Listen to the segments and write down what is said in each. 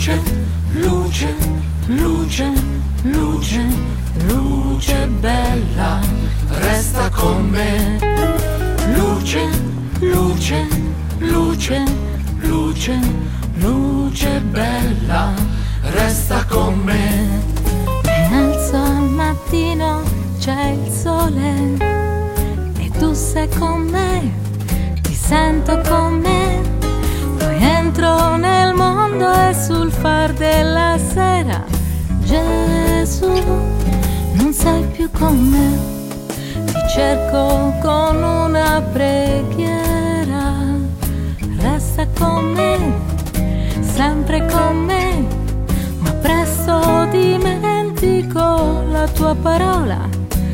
Luce, luce, luce, luce, luce bella, resta con me. Luce, luce, luce, luce, luce bella, resta con me. Mi alzo al mattino, c'è il sole e tu sei con me, ti sento con me. Poi entro nel mondo e sul far della sera, Gesù, non sei più con me. Ti cerco con una preghiera, resta con me, sempre con me, ma presto dimentico la tua parola.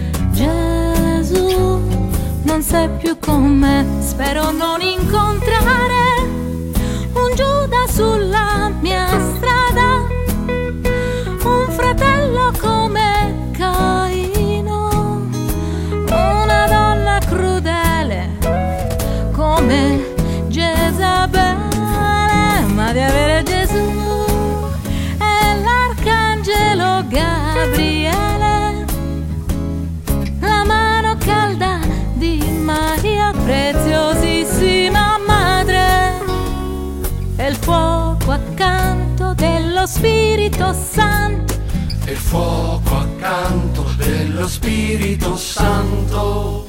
Gesù, non sei più con me. Spero non incontrare un Giuda sulla mia strada, un fratello come Caino, una donna crudele come Jezabele, ma di avere Gesù e l'arcangelo Gabriele, la mano calda di Maria, preziosissima madre, e il fuoco accanto dello Spirito Santo, e il fuoco accanto dello Spirito Santo.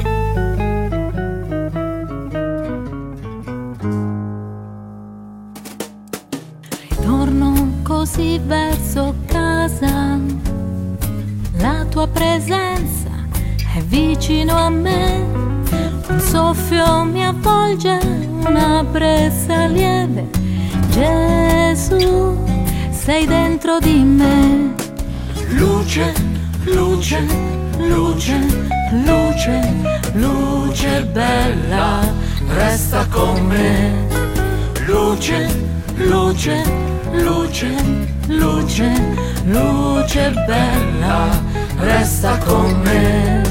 Ritorno così verso casa, la tua presenza è vicino a me, un soffio mi avvolge, una brezza lieve. Gesù, sei dentro di me. Luce, luce, luce, luce, luce bella, resta con me. Luce, luce, luce, luce, luce bella, resta con me.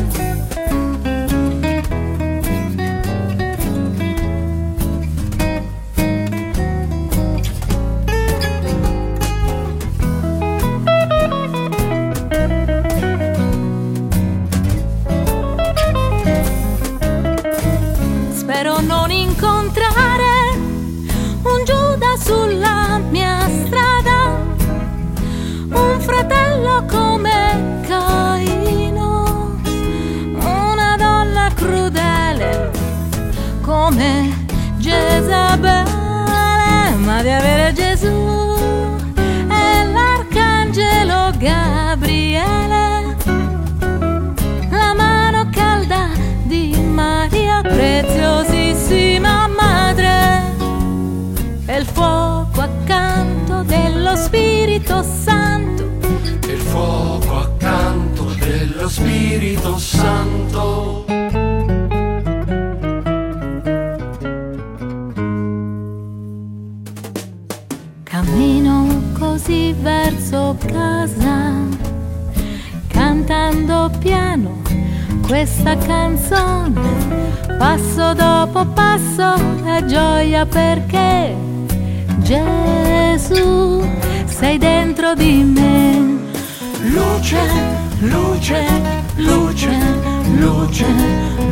Spero non incontrare un Giuda sulla mia strada, un fratello come Caino, una donna crudele come Jezabele, ma di avere Gesù e l'arcangelo Gabriele, la mano calda di Maria, preziosissima madre, e il fuoco accanto dello Spirito Santo, E il fuoco accanto dello Spirito Santo. Cammino così verso casa, cantando piano questa canzone, passo dopo passo è gioia perché Gesù, sei dentro di me. Luce, luce, luce, luce,